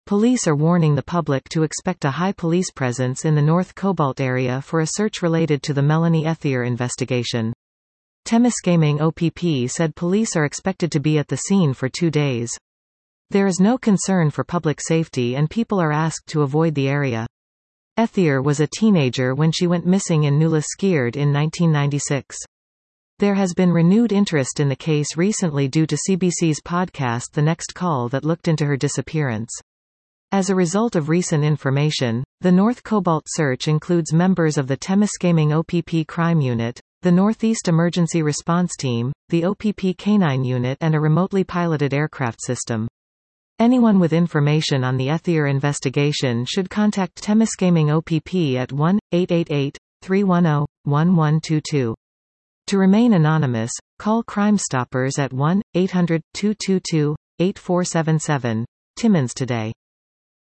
Police are warning the public to expect a high police presence in the North Cobalt area for a search related to the Melanie Ethier investigation. Temiskaming OPP said police are expected to be at the scene for 2 days. There is no concern for public safety and people are asked to avoid the area. Ethier was a teenager when she went missing in Nula Skird in 1996. There has been renewed interest in the case recently due to CBC's podcast The Next Call that looked into her disappearance. As a result of recent information, the North Cobalt search includes members of the Temiskaming OPP Crime Unit, the Northeast Emergency Response Team, the OPP Canine Unit and a remotely piloted aircraft system. Anyone with information on the Ethier investigation should contact Temiskaming OPP at 1-888-310-1122. To remain anonymous, call Crime Stoppers at 1-800-222-8477. Timmins Today.